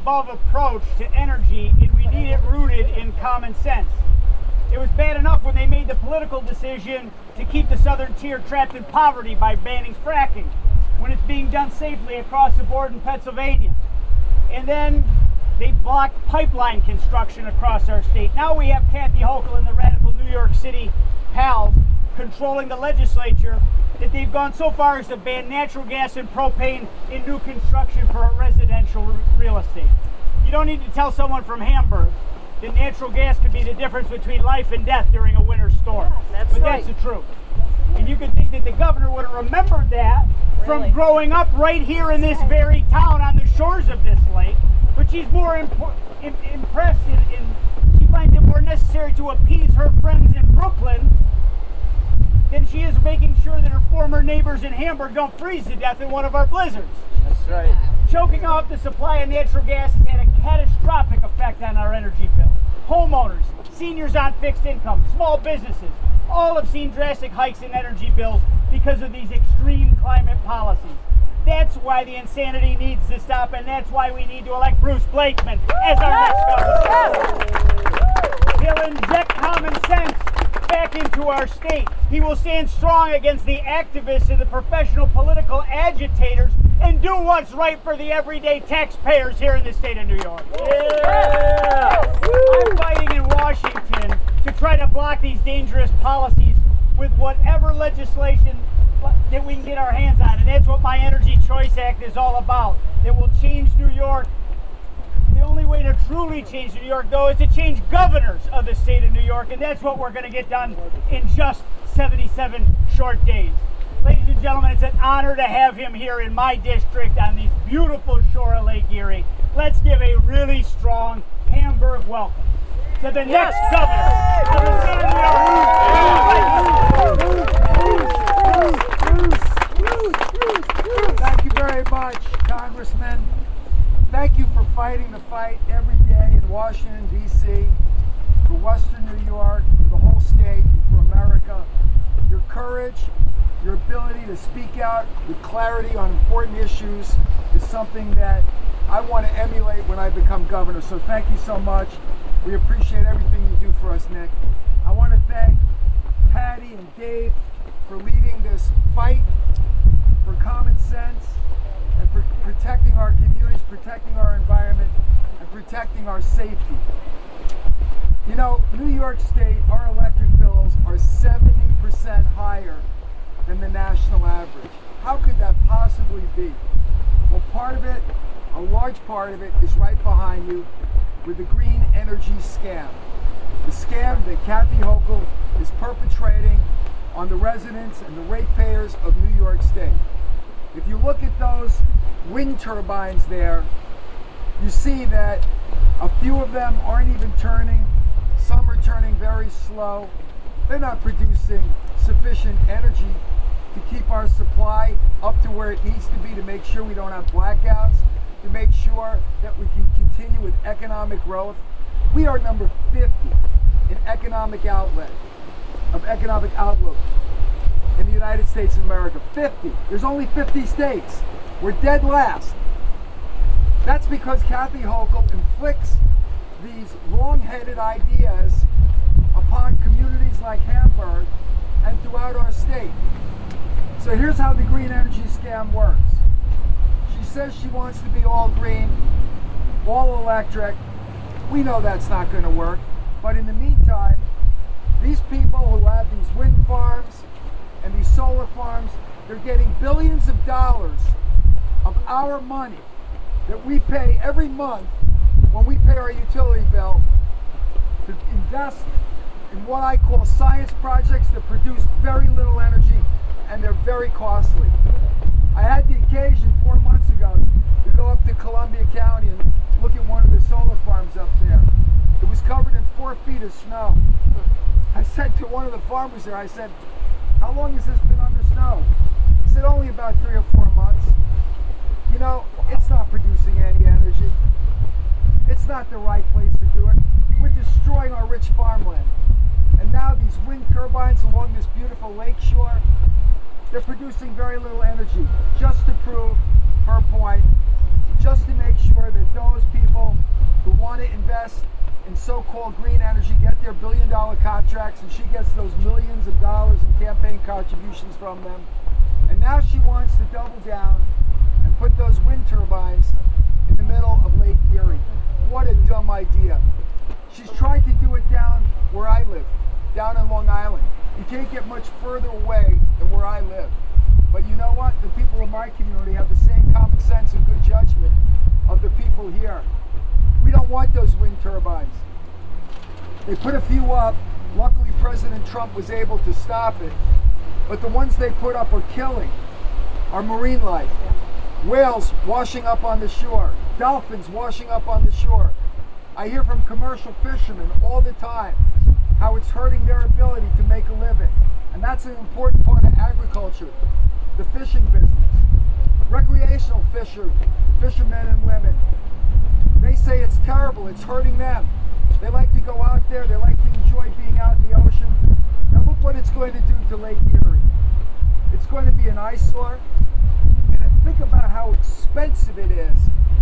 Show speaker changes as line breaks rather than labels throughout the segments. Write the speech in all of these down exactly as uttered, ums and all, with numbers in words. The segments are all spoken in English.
above approach to energy, and we need it rooted in common sense. It was bad enough when they made the political decision to keep the southern tier trapped in poverty by banning fracking, when it's being done safely across the board in Pennsylvania. And then they blocked pipeline construction across our state. Now we have Kathy Hochul and the radical New York City pals controlling the legislature that they've gone so far as to ban natural gas and propane in new construction for residential real estate. You don't need to tell someone from Hamburg that natural gas could be the difference between life and death during a winter storm.
Yeah, that's
but
right.
that's the truth. And you could think that the governor would have remembered that
Really?
from growing up right here in this very town on the shores of this lake, but she's more impo- im- impressed in, in, she finds it more necessary to appease her friends in Brooklyn than she is making sure that her former neighbors in Hamburg don't freeze to death in one of our blizzards.
That's right.
Choking off the supply of natural gas has had a catastrophic effect on our energy bill. Homeowners, seniors on fixed income, small businesses, all have seen drastic hikes in energy bills because of these extreme climate policies. That's why the insanity needs to stop, and that's why we need to elect Bruce Blakeman as our next governor. He'll inject common sense back into our state. He will stand strong against the activists and the professional political agitators and do what's right for the everyday taxpayers here in the state of New York.
Yeah.
I'm fighting in Washington to try to block these dangerous policies with whatever legislation that we can get our hands on, and that's what my Energy Choice Act is all about. It will change New York. The only way to truly change New York, though, is to change governors of the state of New York, and that's what we're going to get done in just seventy-seven short days. Ladies and gentlemen, it's an honor to have him here in my district on this beautiful shore of Lake Erie. Let's give a really strong Hamburg welcome to the
Yes.
next governor of the state of New York.
Thank you very much, Congressman. Thank you for fighting the fight every day in Washington, D C, for Western New York, for the whole state, for America. Your courage, your ability to speak out with clarity on important issues is something that I want to emulate when I become governor. So thank you so much. We appreciate everything you do for us, Nick. I want to thank Patty and Dave for leading this fight for common sense and for protecting our communities, protecting our environment, and protecting our safety. You know, New York State, our electric bills are seventy percent higher than the national average. How could that possibly be? Well, part of it, a large part of it, is right behind you with the green energy scam. The scam that Kathy Hochul is perpetrating on the residents and the ratepayers of New York State. If you look at those wind turbines there, you see that a few of them aren't even turning. Some are turning very slow. They're not producing sufficient energy to keep our supply up to where it needs to be, to make sure we don't have blackouts, to make sure that we can continue with economic growth. We are number fifty in economic outlet, of economic outlook in the United States of America. fifty. There's only fifty states. We're dead last. That's because Kathy Hochul inflicts these wrong-headed ideas upon communities like Hamburg and throughout our state. So here's how the green energy scam works. She says she wants to be all green, all electric. We know that's not going to work. But in the meantime, these people who have these wind farms and these solar farms, they're getting billions of dollars of our money that we pay every month when we pay our utility bill to invest in what I call science projects that produce very little energy, and they're very costly. I had the occasion four months ago to go up to Columbia County and look at one of the solar farms up there. It was covered in four feet of snow. I said to one of the farmers there, I said, "How long has this been under snow?" He said, "Only about three or four months." You know, it's not producing any energy. It's not the right place to do it. We're destroying our rich farmland. And now these wind turbines along this beautiful lake shore, they're producing very little energy, just to prove her point, just to make sure that those people who want to invest in so-called green energy get their billion dollar contracts, and she gets those millions of dollars in campaign contributions from them. And now she wants to double down and put those wind turbines in the middle of Lake Erie. What a dumb idea. She's tried to do it down where I live, down in Long Island. You can't get much further away than where I live. But you know what? The people in my community have the same common sense and good judgment of the people here. We don't want those wind turbines. They put a few up. Luckily, President Trump was able to stop it. But the ones they put up are killing our marine life. Whales washing up on the shore. Dolphins washing up on the shore. I hear from commercial fishermen all the time how it's hurting their ability to make a living. And that's an important part of agriculture, the fishing business. Recreational fisher, fishermen and women, they say it's terrible, it's hurting them. They like to go out there, they like to enjoy being out in the ocean. Now look what it's going to do to Lake Erie. It's going to be an eyesore. And think about how expensive it is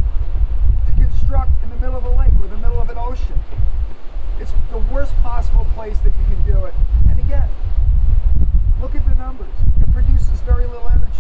to construct in the middle of a lake or the middle of an ocean. It's the worst possible place that you can do it. And again, look at the numbers. It produces very little energy.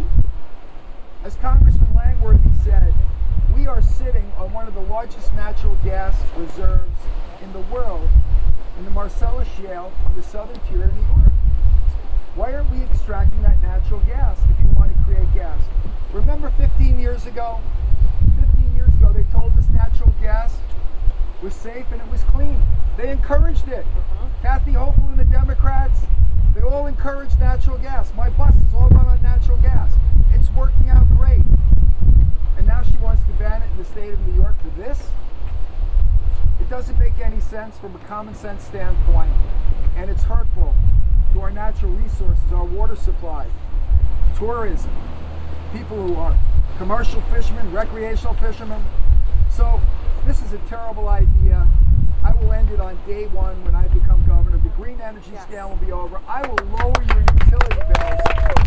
As Congressman Langworthy said, we are sitting on one of the largest natural gas reserves in the world in the Marcellus Shale on the southern tier of New York. Why aren't we extracting that natural gas if you want to create gas? Remember fifteen years ago? fifteen years ago they told us natural gas was safe and it was clean. They encouraged it. Uh-huh. Kathy Hochul and the Democrats, they all encouraged natural gas. My buses all run on natural gas. It's working out great. And now she wants to ban it in the state of New York for this? It doesn't make any sense from a common sense standpoint, and it's hurtful to our natural resources, our water supply, tourism, people who are commercial fishermen, recreational fishermen. So this is a terrible idea. I will end it on day one when I become governor. The green energy yes. scam will be over. I will lower your utility bills.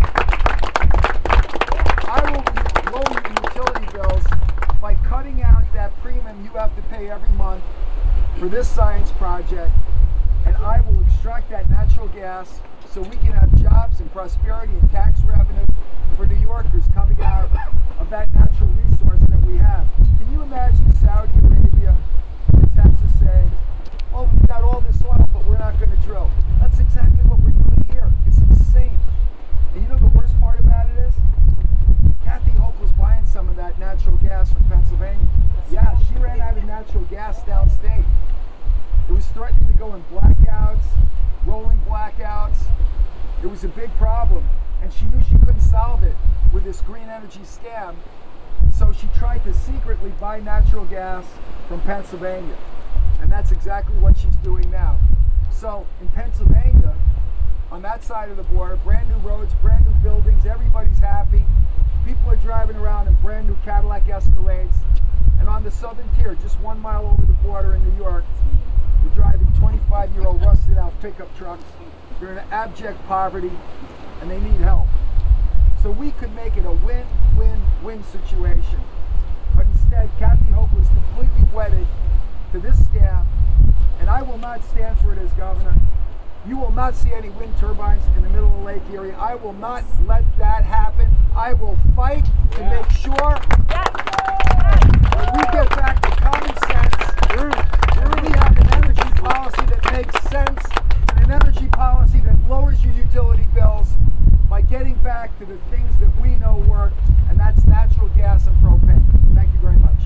I will lower your utility bills by cutting out that premium you have to pay every month for this science project, and I will extract that natural gas so we can have jobs and prosperity and tax revenue for New Yorkers coming out of that natural resource that we have. Can you imagine Saudi Arabia or Texas saying, oh, we've got all this oil, but we're not going to drill? That's exactly what we're doing here. It's insane. And you know the worst part about it is? Kathy Hochul was buying some of that natural gas from Pennsylvania. Yeah, she ran out of natural gas downstate. It was threatening to go in blackouts, rolling blackouts. It was a big problem, and she knew she couldn't solve it with this green energy scam, so she tried to secretly buy natural gas from Pennsylvania, and that's exactly what she's doing now. So in Pennsylvania, on that side of the border, brand new roads, brand new buildings, everybody's happy. People are driving around in brand new Cadillac Escalades, and on the southern tier, just one mile over the border in New York, they're driving twenty-five-year-old rusted-out pickup trucks. They're in abject poverty, and they need help. So we could make it a win-win-win situation. But instead, Kathy Hochul is completely wedded to this scam, and I will not stand for it as governor. You will not see any wind turbines in the middle of Lake Erie. I will not let that happen. I will fight to
yeah.
make sure that we get back to common sense. And we have an energy policy that makes sense, and an energy policy that lowers your utility bills by getting back to the things that we know work, and that's natural gas and propane. Thank you very much.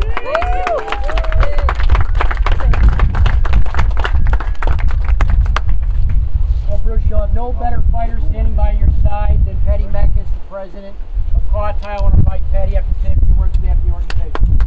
Well, Bruce, you'll have no better fighter standing by your side than Patty Meckes, the president of C A U T I. I want to invite Patty up to say a few words on behalf of the organization.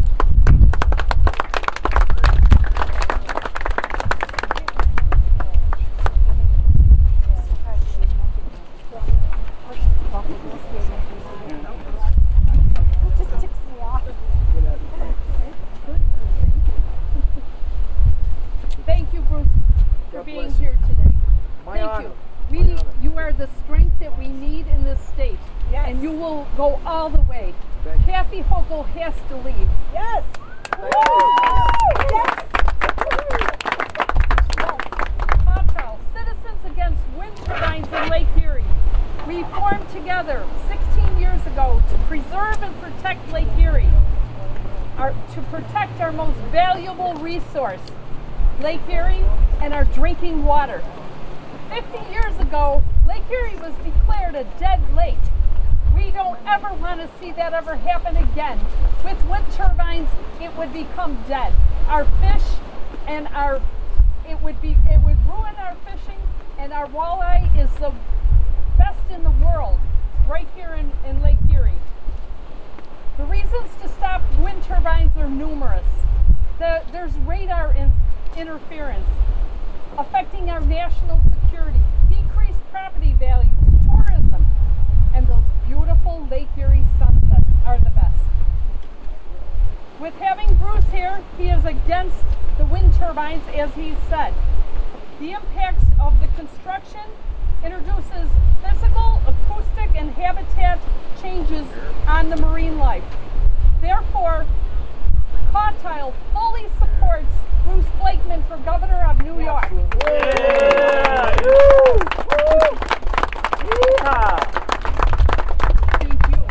Thank you, Bruce, for being here today. Thank you. Really, you are the strength that we need in this state. Yes. And you will go all the way. Kathy Hochul has to leave.
Yes. Yes.
Patrol, Citizens Against Wind Turbines in Lake Erie. We formed together sixteen years ago to preserve and protect Lake Erie, our, to protect our most valuable resource, Lake Erie, and our drinking water. fifty years ago, Lake Erie was declared a dead lake. We don't ever want to see that ever happen again. With wind turbines, it would become dead. Our fish and our, it would be, it would ruin our fishing, and our walleye is the best in the world, right here in, in Lake Erie. The reasons to stop wind turbines are numerous. The, there's radar in, interference, affecting our national security, decreased property values, tourism, and those beautiful Lake Erie sunsets are the best. With having Bruce here, he is against the wind turbines, as he said. The impacts of the construction introduces physical, acoustic, and habitat changes on the marine life. Therefore, Cottile fully supports Bruce Blakeman for governor of New York.
Yeah. Yeah.
Thank you.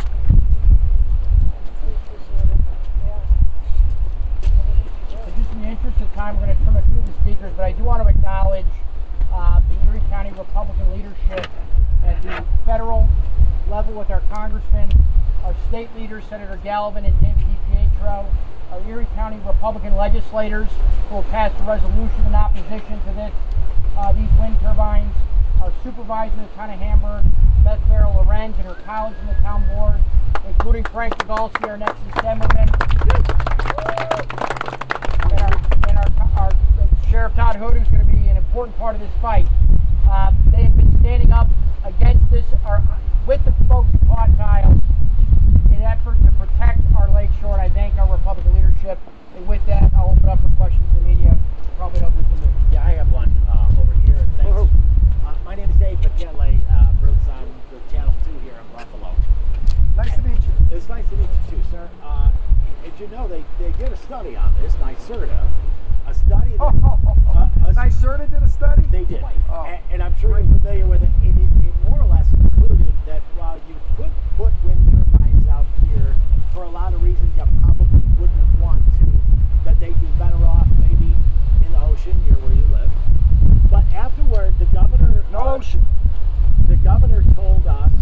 Just in the interest of time, we're going to trim a few of the speakers, but I do want to acknowledge uh, the Erie County Republican leadership at the federal level with our congressmen, our state leaders, Senator Galvin and David DiPietro, our Erie County Republican legislators who will pass a resolution in opposition to this, uh, these wind turbines, our supervisor in the town of Hamburg, Beth Farrell Lorenz, and her colleagues in the town board, including Frank Degalski, our next assemblyman, and, our, and our, our Sheriff Todd Hood, who's going to be an important part of this fight. Um, they have been standing up against this, or with the folks at Cottile, in an effort to protect our lake shore, and I thank our Republican leadership. And with that, I'll open up for questions to the media. Probably open to me.
Yeah, I have one uh, over here. Thanks. Uh, my name is Dave McKinley. Uh, Bruce, I'm with Channel two here in Buffalo.
Nice to meet you.
It's nice to meet you too, sir. Uh, as you know, they, they did a study on this, NYSERDA. A study that...
Oh, oh, oh, oh.
Uh, a,
NYSERDA did a study?
They did.
Oh.
And, and I'm sure you're familiar with it. It, it. it more or less concluded that while you could put wind turbines out here for a lot of reasons you probably wouldn't want to, that they'd be better off maybe in the ocean near where you live. But afterward, the governor...
No
uh,
ocean.
The governor told us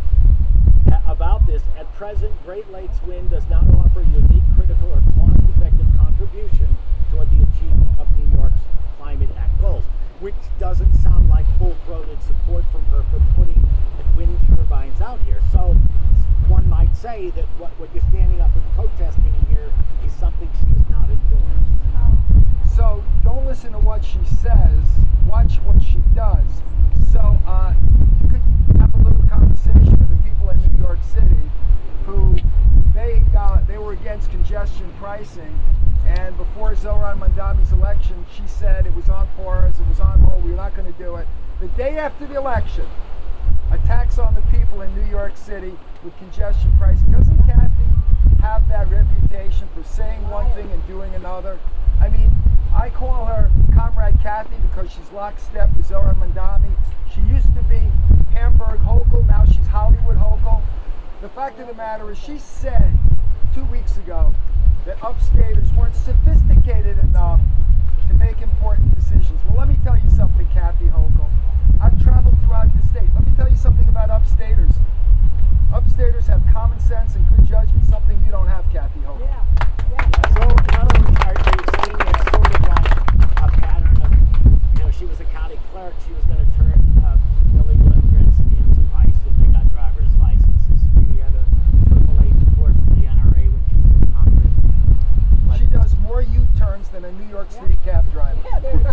a- about this. At present, Great Lakes Wind does not offer unique, critical, or cost-effective contribution toward the achievement of New York's Climate Act goals, which doesn't sound like full-throated support from her for putting wind turbines out here. So one might say that what, what you're standing up and protesting here is something she is not endorsed.
So don't listen to what she says, watch what she does. So uh, you could have a little conversation with the people in New York City who they uh, they were against congestion pricing, and before Zohran Mandami's election, she said it was on pause, it was on hold, we were not going to do it. The day after the election, attacks on the people in New York City with congestion pricing. Doesn't Kathy have that reputation for saying one thing and doing another? I mean, I call her Comrade Kathy because she's lockstep with Zohran Mandami. She used to be Hamburg Hochul, now she's Hollywood Hochul. The fact of the matter is she said two weeks ago that upstaters weren't sophisticated enough to make important decisions. Well, let me tell you something, Kathy Hochul. I've traveled throughout the state. Let me tell you something about upstaters. Upstaters have common sense and good judgment, something you don't have, Kathy Hochul.
Yeah.
Yeah, so in other words, are, are you saying it's sort of like a pattern of, you know, she was a county clerk, she was going to turn uh, illegal immigrants into ICE if they got driver's licenses. She had a triple A support from the N R A when she was in Congress. But
She does more U-turns than a New York City cab driver.
Yeah, there you go.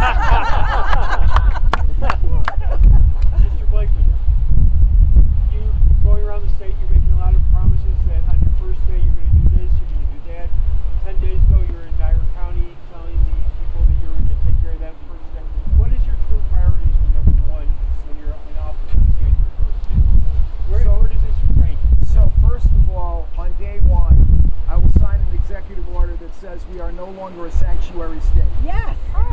Mister Blakeman, you going around the state, you're making a lot of promises that on your first day you're going to do this, you're going to do that. Ten days ago you were in Dyer County telling the people that you were going to take care of that first step. What is your true priorities for number one when you're in office on January first? Where,
So-
where does this rank?
So first of all, my says we are no longer a sanctuary state.
Yes.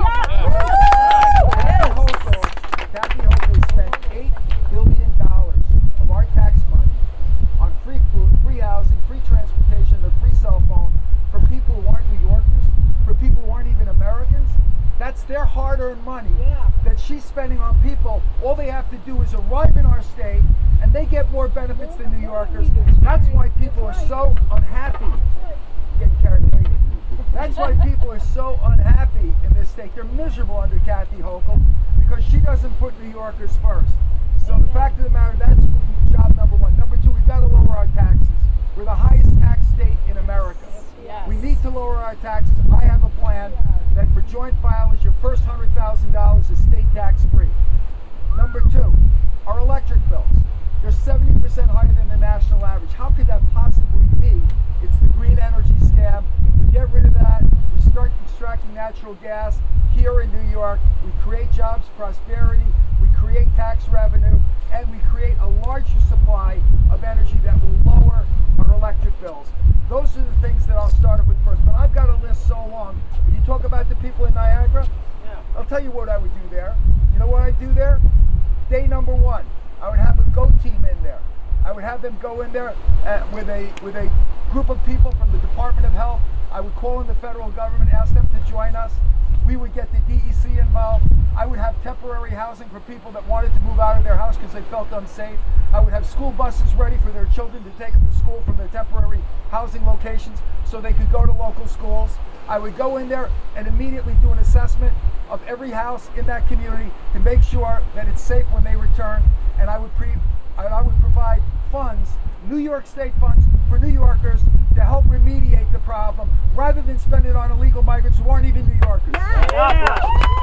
Kathy Hochul, Kathy Hochul spent eight billion dollars of our tax money on free food, free housing, free transportation, a free cell phone for people who aren't New Yorkers, for people who aren't even Americans. That's their hard-earned money
Yeah.
that she's spending on people. All they have to do is arrive in our state, and they get more benefits than New Yorkers. That's why people are so unhappy. Getting carried away. That's why people are so unhappy in this state. They're miserable under Kathy Hochul because she doesn't put New Yorkers first. So the fact of the matter, that's job number one. Number two, we've got to lower our taxes. We're the highest tax state in America.
Yes.
We need to lower our taxes. I have a plan that for joint filers, your first one hundred thousand dollars is state tax free. Number two, our electric bills. They're seventy percent higher than the national average. How could that possibly be? It's the green energy scam. We get rid of that. We start extracting natural gas here in New York. We create jobs, prosperity. We create tax revenue. And we create a larger supply of energy that will lower our electric bills. Those are the things that I'll start off with first. But I've got a list so long. When you talk about the people in Niagara,
Yeah.
I'll tell you what I would do there. You know what I'd do there? Day number one, I would have a GO team in there. I would have them go in there uh, with a with a group of people from the Department of Health. I would call in the federal government, ask them to join us. We would get the D E C involved. I would have temporary housing for people that wanted to move out of their house because they felt unsafe. I would have school buses ready for their children to take them to school from their temporary housing locations so they could go to local schools. I would go in there and immediately do an assessment of every house in that community to make sure that it's safe when they return. And I would pre and I would provide funds, New York State funds for New Yorkers to help remediate the problem rather than spend it on illegal migrants who aren't even New Yorkers.
Yeah.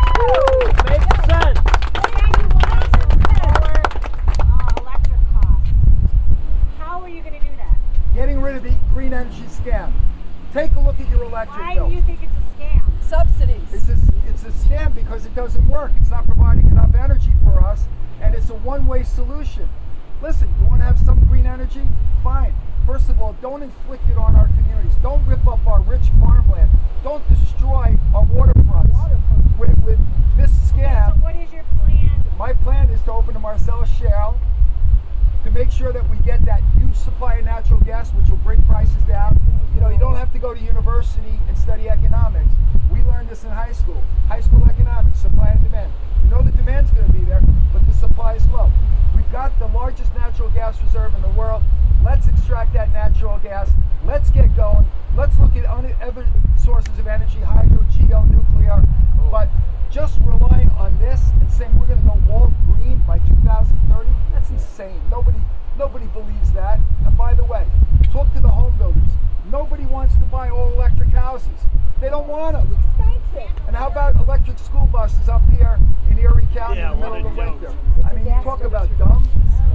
Makes sense.
Electric costs. How are you going to do that?
Getting rid of the green energy scam. Take a look at your electric
Why
bill.
do you think it's a scam?
Subsidies.
It's a, it's a scam because it doesn't work. It's not providing enough energy for us, and it's a one-way solution. Listen, you want to have some green energy? Fine. First of all, don't inflict it on our communities. Don't rip up our rich farmland. Don't destroy our waterfronts with, with this scam.
So what is your plan?
My plan is to open the Marcellus Shale to make sure that we get that huge supply of natural gas, which will bring prices down. You know, you don't have to go to university and study economics. We learned this in high school. High school economics, supply and demand. You know the demand's going to be there, but the supply is low. We've got the largest natural gas reserve in the world. Let's extract that natural gas. Let's get going. Let's look at other sources of energy, hydro, geo, nuclear. But just relying on this and saying we're going to go all green by two thousand thirty, that's insane. Nobody, nobody believes that. And by the way, talk to the home builders. Nobody wants to buy all electric houses. They don't want them.
Expensive.
And how about electric school buses up here in Erie County
Yeah,
in the middle
what
of the
a joke.
winter? I mean, you talk about dumb.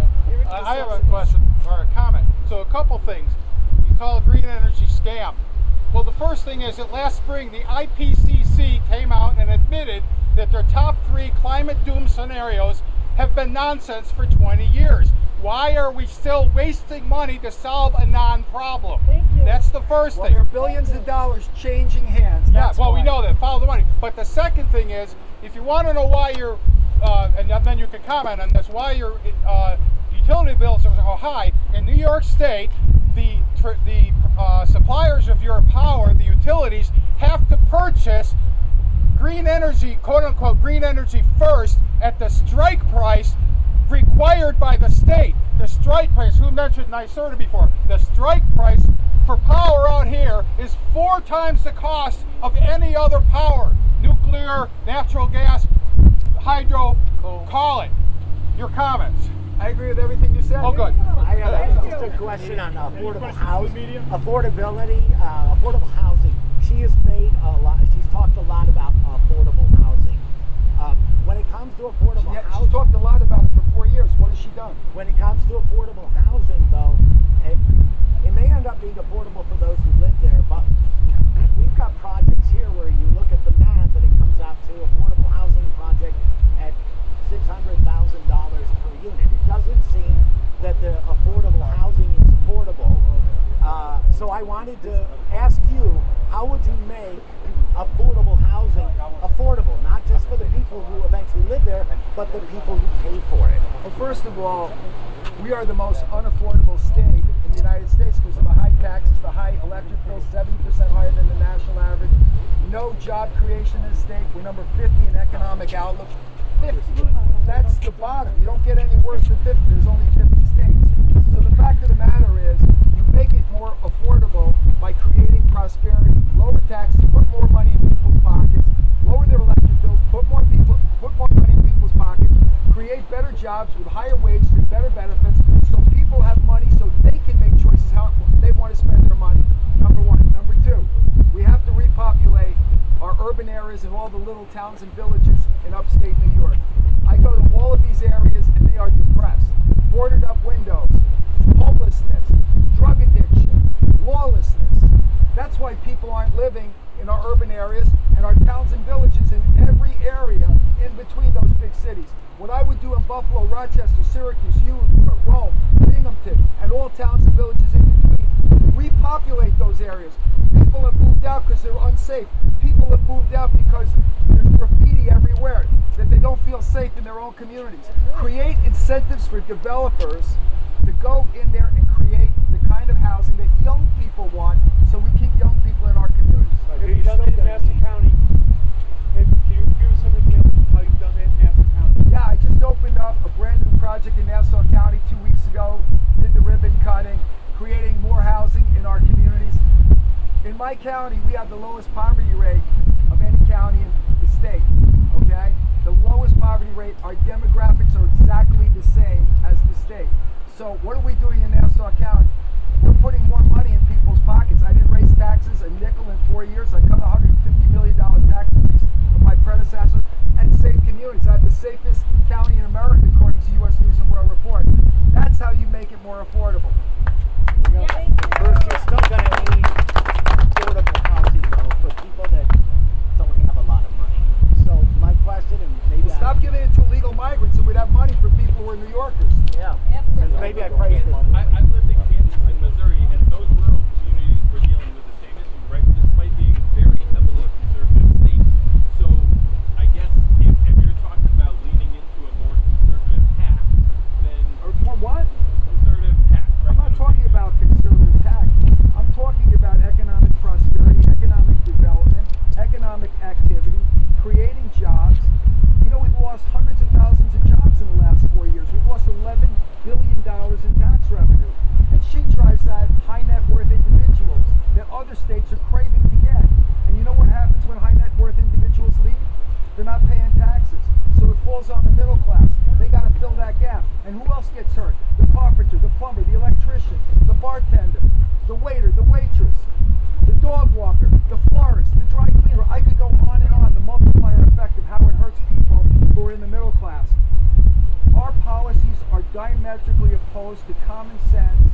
I I have a question or a comment. So a couple things. You call it green energy scam. Well, the first thing is that last spring the I P C C came out and admitted that their top three climate doom scenarios have been nonsense for twenty years. Why are we still wasting money to solve a non-problem?
Thank you.
That's the first
Well,
thing.
there are billions of dollars changing hands.
Yeah,
That's
well, we
why.
know that. Follow the money. But the second thing is, if you want to know why your, uh, and then you can comment on this, why your uh, utility bills are so high in New York State, the tr- the uh, suppliers of your power, the utilities, have to purchase green energy, quote unquote, green energy first at the strike price required by the state. The strike price, who mentioned NYSERDA before? The strike price for power out here is four times the cost of any other power. Nuclear, natural gas, hydro, call it. Your comments.
I agree with everything you said.
Oh, good.
I have just a question on affordable housing, affordability, uh, affordable housing. She has made a lot. She's talked a lot about affordable housing. Um, when it comes to affordable
Yeah, she's
housing,
talked a lot about it for four years. What has she done?
when it comes to affordable housing, though, it, it may end up being affordable for those who live there. But we've got projects here where you look at the math and it comes out to affordable housing project at six hundred thousand dollars per unit. It doesn't seem that the affordable housing is affordable. Uh, so I wanted to ask you, but the people who pay for it.
Well, first of all, we are the most unaffordable state in the United States because of the high taxes, the high electric bills, seventy percent higher than the national average. No job creation in the state. We're number fifty in economic outlook. fifty. That's the bottom. You don't get any worse than fifty. There's only fifty states. So the fact of the matter is, you make it more affordable by creating prosperity, lower taxes, put more money in people's pockets, lower their electric bills, put more people, put more money in people's pockets, create better jobs with higher wages and better benefits, so people have money so they can make choices how they want to spend their money. Number one. Number two, we have to repopulate our urban areas and all the little towns and villages in upstate New York. I go to all of these areas and they are depressed. Boarded up windows, homelessness, drug addiction, lawlessness. That's why people aren't living in our urban areas and our towns and villages in every area in between those big cities. What I would do in Buffalo, Rochester, Syracuse, Utica, Rome, Binghamton, and all towns and villages in between, repopulate those areas. People have moved out because they're unsafe. People have moved out because there's graffiti everywhere, that they don't feel safe in their own communities. Create incentives for developers to go in there and create the kind of housing that young people want, so we keep young people in our communities.
Have you done that in Nassau County? Have, can you give us some examples of how you've done that in Nassau County?
Yeah, I just opened up a brand new project in Nassau County two weeks ago, did the ribbon cutting, creating more housing in our communities. In my county, we have the lowest poverty rate of any county in the state, okay? The lowest poverty rate, our demographics are exactly the same as the state. So what are we doing in Nassau County? We're putting more money in people's pockets. I didn't raise taxes a nickel in four years. I cut a one hundred fifty million dollars tax increase of my predecessor and saved communities. I have the safest county in America according to U S News and World Report. That's how you make it more affordable.
First, you're still going to need affordable housing, though, for people that don't have a lot of money. So my question, and maybe
Well, stop
I,
giving it to illegal migrants and we'd have money for people who are New Yorkers.
yeah, maybe I praised it.
I, I've lived in Kansas and Missouri, and those rural communities were dealing with the same issue, right? Despite being very heavily conservative states. So I guess if, if you're talking about leaning into a more conservative path, then
Or more what?
conservative path, right?
I'm not
You know what
talking
saying?
about conservative tax. I'm talking about economic prosperity, economic development, economic activity, creating jobs. You know, we've lost hundreds of thousands of jobs in the last four years. We've lost eleven billion dollars in tax revenue. And she drives that high net worth individuals that other states are craving to get. And you know what happens when high net worth individuals leave? They're not paying taxes. So it falls on the middle class. They got to fill that gap. And who else gets hurt? The carpenter, the plumber, the electrician, the bartender, the waiter, the waitress, the dog walker, the florist, the dry cleaner. I could go on and on, the multiplier effect of how it hurts people who are in the middle class. Our policies are diametrically opposed to common sense